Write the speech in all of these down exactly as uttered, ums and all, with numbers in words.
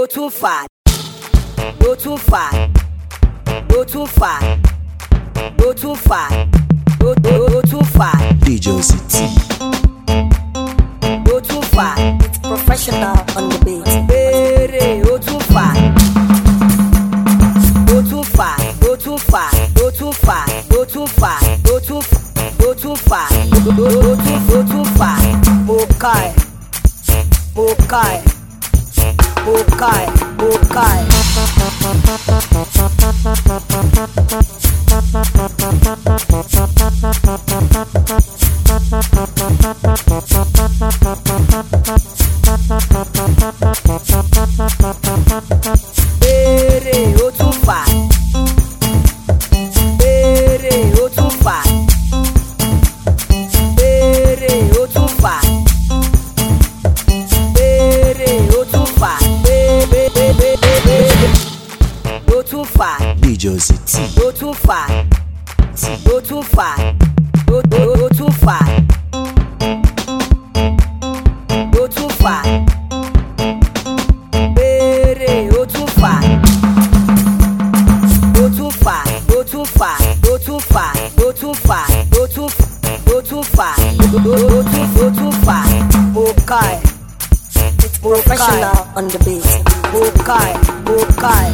too far, go too far, go too far, go too far, go go go too far. D J O C T. Go too far. It's professional on the beat. Bere, go too far. Go too far, go too far, go too far, go too far, go too go too far, go go go too go too far. Mokai, Mokai, Mokai, Mokai. Bere, go too far. Bere, go too far. Bere, go too far. Bere, go too far. Bere, bere, bere. Go too far. D J O C T. Go too far. Go too far. Go go go too far. Go too far. Bere, go too far. Go too far. Go too far. Go too far. Go too far. Go too go too far. Go go go too go too far. Mokai. It's professional on the beat. Mokai. Mokai.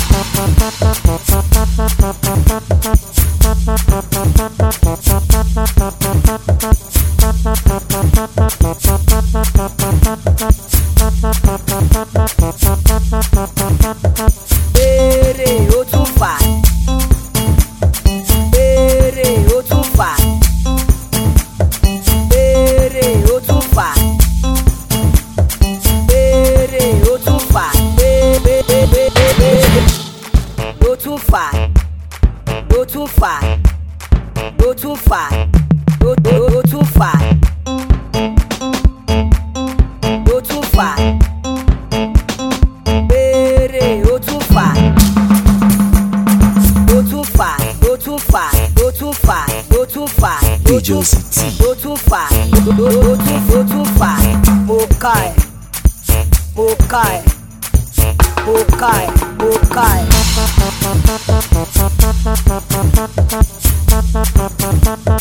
Bere, go too far. Bere, go too far. Bere, go too far. Bere, go too far. Bere, bere, bere. Go too far. Go too far. Go too far. Go go go too far. Go too far. Bere, go too far. Go too far. Go too far. Go too far. Go too far. D J O C T. Go too far. Go go go too go too far. Mokai. Mokai. Mokai. Mokai.